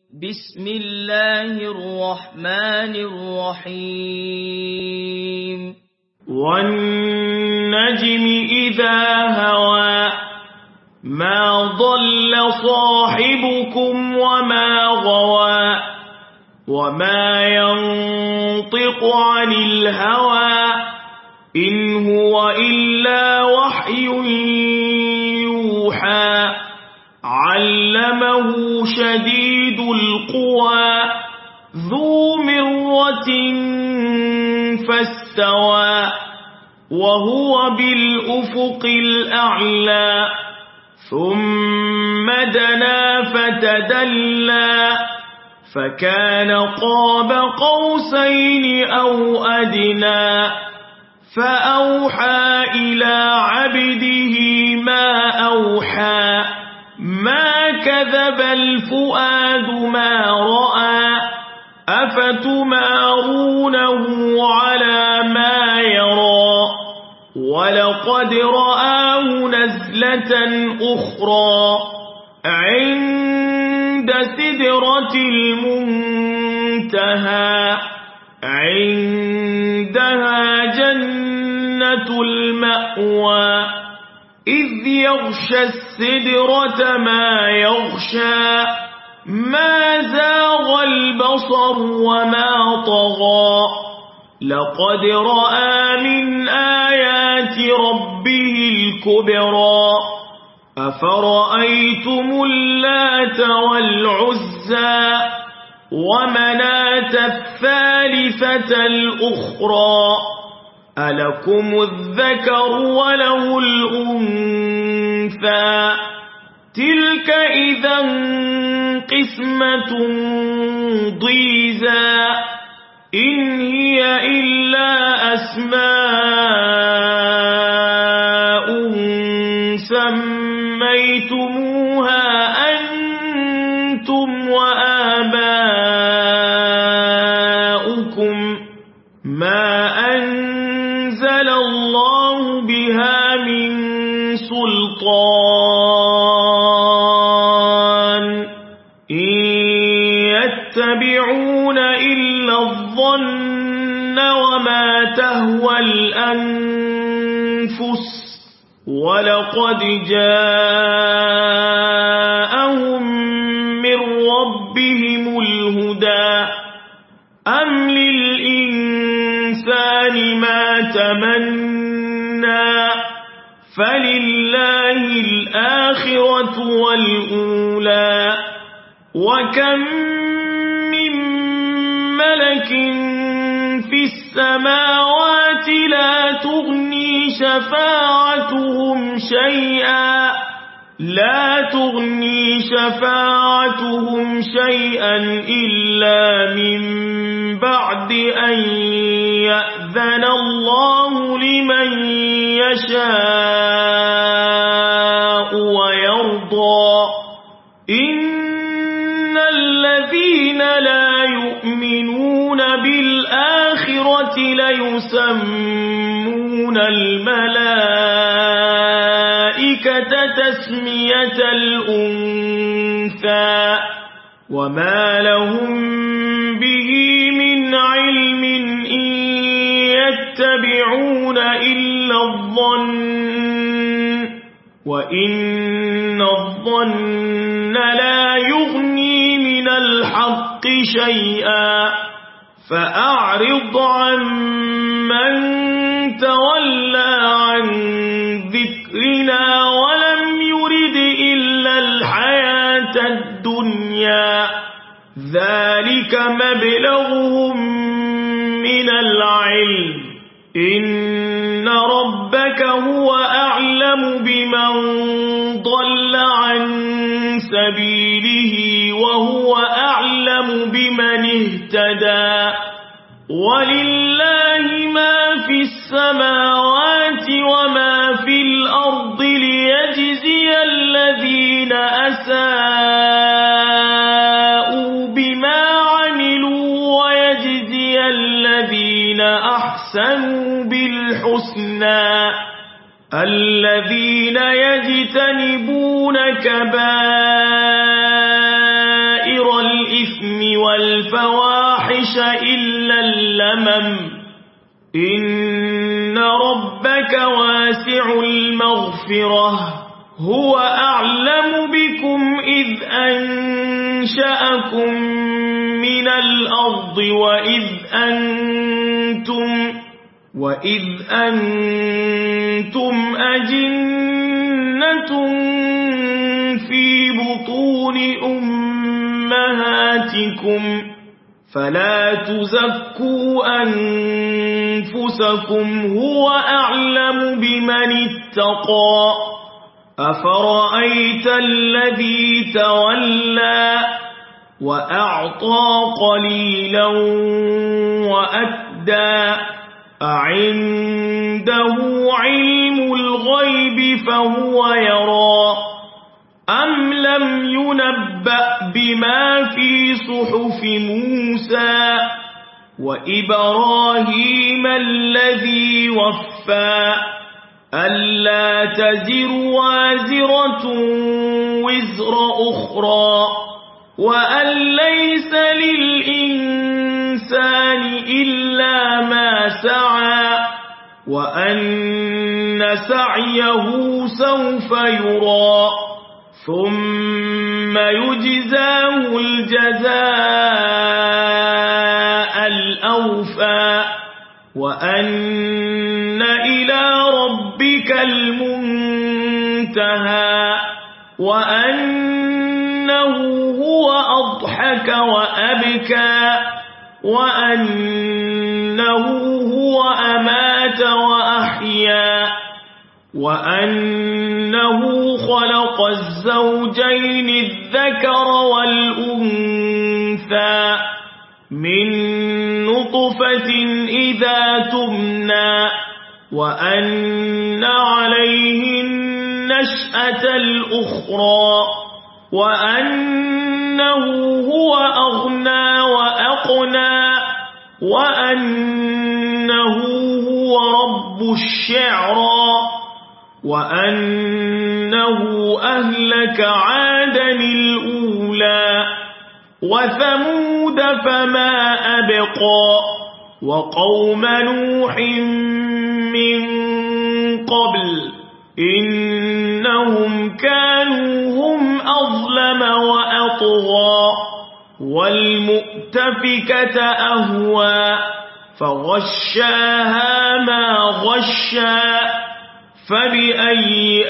بسم الله الرحمن الرحيم والنجم إذا هوى ما ضل صاحبكم وما غوى وما ينطق عن الهوى إن هو إلا وحي يوحى علمه شديد القوى ذو مرة فاستوى وهو بالأفق الأعلى ثم دنا فتدلى فكان قاب قوسين أو أدنى فأوحى إلى عبده ما أوحى ما كذب الفؤاد ما رأى أفتمارونه على ما يرى ولقد رآه نزلة أخرى عند سدرة المنتهى عندها جنة المأوى إذ يغشى السدرة ما يغشى ما زاغ البصر وما طغى لقد رأى من آيات ربه الكبرى أفرأيتم اللات والعزى ومناة الثالثة الأخرى ألكم الذكر وله الأنثى تلك إذا قسمة ضيزى إن هي إلا أسماء سميتموها أنتم وآباؤكم ما أنزل الله بها من سلطان إن يتبعون إلا الظن وما تهوى الأنفس ولقد جاءهم من ربهم الهدى أم للإنسان ما تمنى فلله الآخرة والأولى وكم من ملك في السماوات لا تغني شفاعتهم شيئا إلا من بعد أن يأذن الله لمن يشاء ويرضى إن الذين لا يؤمنون بالآخرة ليسمون الملائكة تسمية الأنثى وما لهم به من علم إن يتبعون إلا الظن وإن الظن لا يغني من الحق شيئا فأعرض عن من تولى عن ذكرنا ولم يرد إلا الحياة الدنيا ذلك مبلغهم من العلم إن ربك هو أعلم بمن ضل عن سبيله وهو أعلم بمن اهتدى ولله ما في السماوات وما في الأرض ليجزي الذين أساءوا بما عملوا ويجزي الذين أحسنوا بالحسنى الذين يجتنبون كبائر الإثم والفواحش إلا اللمم إن ربك واسع المغفرة هو أعلم بكم إذ أنشأكم من الأرض وإذ أنتم أجنة في بطون أمهاتكم فلا تزكوا أنفسكم هو أعلم بمن اتقى أفرأيت الذي تولى وأعطى قليلا وأكدى أعنده علم الغيب فهو يرى أم لم ينبأ بما في صحف موسى وإبراهيم الذي وفى ألا تزر وازرة وزر أخرى وأن ليس للإنسان إلا ما سعى وأن سعيه سوف يرى ثم يجزاه الجزاء الأوفى وأن إلى ربك المنتهى وأنه هو أضحك وأبكى وأنه هو أمات وأحيا وأنه خلق الزوجين الذكر والأنثى من نطفة إذا تمنى وأن عليه النشأة الأخرى وأنه هو أغنى وأقنى وأنه هو رب الشعرى وأنه أهلك عادا الأولى وثمود فما أبقى وقوم نوح من قبل إنهم كانوا هم أظلم وأطغى والمؤتفكة أهوى فغشاها ما غشى فبأي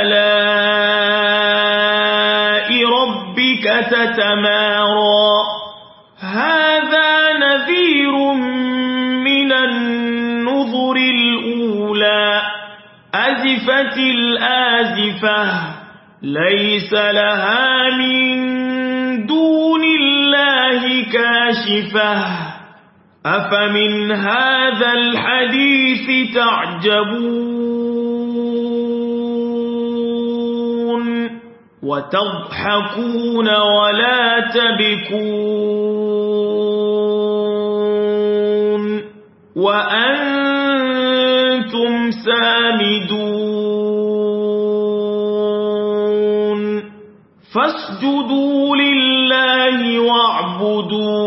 آلاء ربك تتمارى هذا نذير من النذر الأولى أزفت الآزفة ليس لها من دون الله كاشفة أفمن هذا الحديث تعجبون وتضحكون ولا تبكون وأنتم سامدون فاسجدوا لله واعبدوا